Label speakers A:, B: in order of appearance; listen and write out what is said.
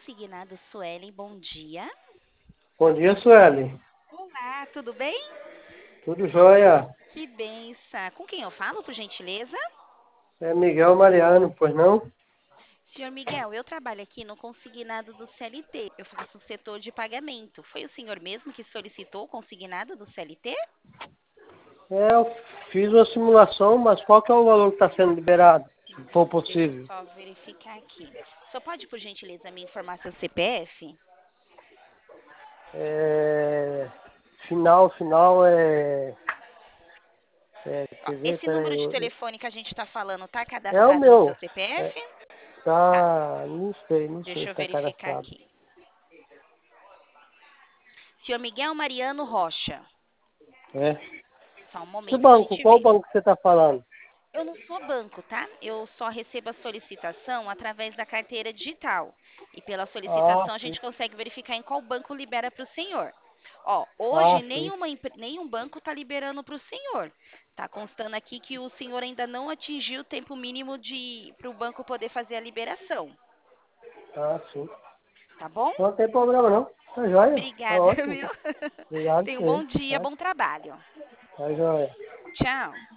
A: Consignado Suelen, bom dia.
B: Bom dia, Sueli.
A: Olá, tudo bem?
B: Tudo jóia?
A: Que benção. Com quem eu falo, por gentileza?
B: É Miguel Mariano, pois não?
A: Senhor Miguel, eu trabalho aqui no consignado do CLT. Eu faço o setor de pagamento. Foi o senhor mesmo que solicitou o consignado do CLT?
B: Eu fiz uma simulação, mas qual que é o valor que está sendo liberado, se for
A: Deixa eu
B: possível?
A: só verificar aqui. Só pode, por gentileza, me informar seu CPF?
B: É, final
A: Ó,
B: quer ver,
A: esse
B: peraí.
A: número de telefone que a gente está falando está
B: É o
A: cadastrado no seu
B: meu. É,
A: CPF? Tá,
B: tá, não sei
A: deixa
B: se
A: eu
B: está
A: verificar
B: cadastrado.
A: aqui. Senhor Miguel Mariano Rocha.
B: É.
A: Só um
B: Que
A: momento que a
B: banco?
A: gente
B: Qual
A: vê.
B: banco que você está falando?
A: Eu não sou banco, tá? Eu só recebo a solicitação através da carteira digital. E pela
B: Ah,
A: solicitação a
B: sim.
A: gente consegue verificar em qual banco libera para o senhor. Ó, hoje
B: Ah, sim.
A: nenhum banco está liberando para o senhor. Tá constando aqui que o senhor ainda não atingiu o tempo mínimo de para o banco poder fazer a liberação,
B: Ah, sim.
A: tá bom?
B: Não tem problema não. Tá jóia. Tá
A: Obrigada,
B: ótimo.
A: viu?
B: Obrigado
A: Tenha um
B: por
A: bom
B: você.
A: dia,
B: Tá,
A: bom trabalho.
B: tá jóia.
A: Tchau.